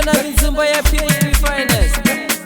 Yona inzimbo ya PhD Finest.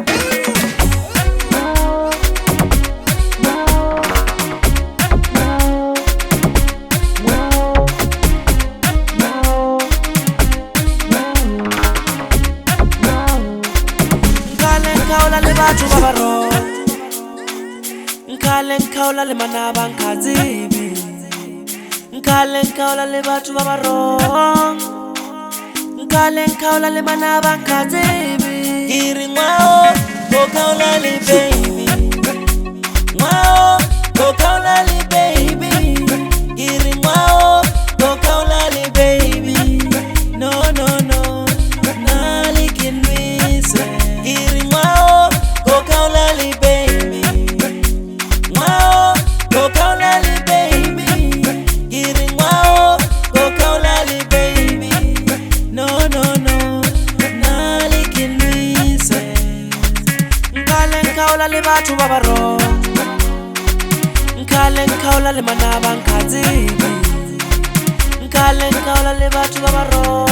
Nkhaula le batho ba baro Nkhaula le manaba nkazibi Nkhaula le batho ba baro Nkhaula le manaba nkazibi Iri ngwao Nkhaula le baby Ngwao Nkhaula le baby Iri ngwao Nkhaula le baby No no no Nali kinwise Iri ngwao Nkhaula le baby Ngwao Nkhaula le baby Iri ngwao Nkhaula le baby No no no Nali kinwise Nkhaula le batho ba baro Nkhaula le manaba nkazibi Nkhaula le batho ba baro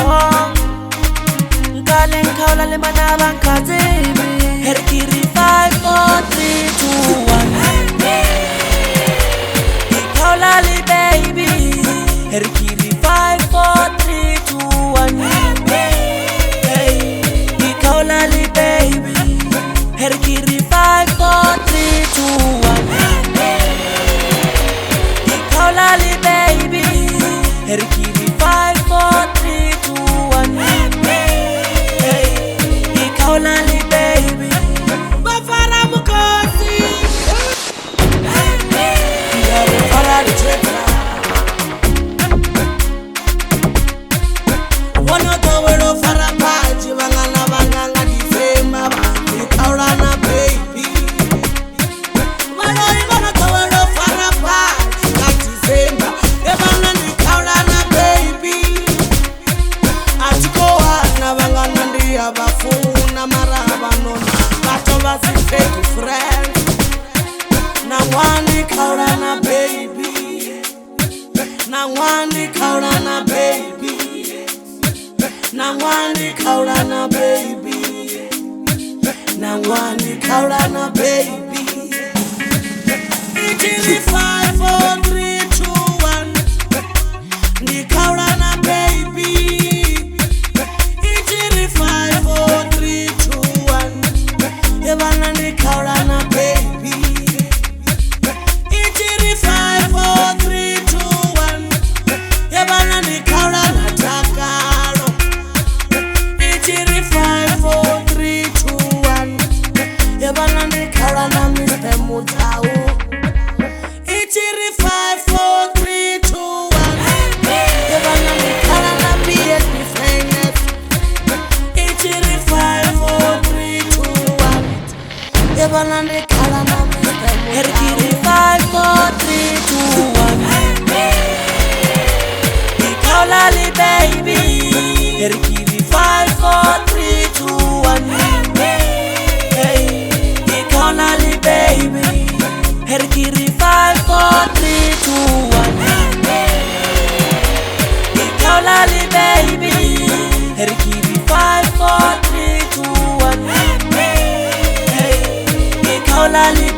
Nkhaula le manaba nkazibi Herkiri 5 4 3 2 1 Nkhaula le baby Herkiri 5 4 3 2 1 Hey Nkhaula le baby Herkiri 5 4 3 2 1 Nkhaula le baby Herkiri 5 4 3 2 1 Hey Nkhaula le baby Bafara mukosi Bafara litera Wana tawero fara paji Vangana disema Nkhaula na baby Malori wana tawero fara paji Disema Evana Nkhaula na baby Atikoa na vangana ndiya bafuna maraba nona Bato basi fake friends Na wani Nkhaula na baby Na wani Nkhaula na baby Na wani Nkhaula na baby Na wani Nkhaula na baby Itili 5 4 3 2 1 Nkhaula na baby Itili 5 4 3 2 1 Evana Nkhaula na baby Itili 5 4 3 2 1 Evana Nkhaula na takalo Itili 5 4 3 2 1 Evana Nkhaula na Mr. Mutau Itili 5 4 3 2 1 Evana Nkhaula na PhD Finest Itili 5 4 3 2 1 Evana Nkhaula na Mr. Mutau Herkiri 5 4 3 2 1 Nkhaula le baby Herkiri 5 4 3 2 1 Hey Nkhaula le baby Herkiri 5 4 3 2 1 Nkhaula le baby Herkiri 5 4 3 2 1 Hey Nkhaula le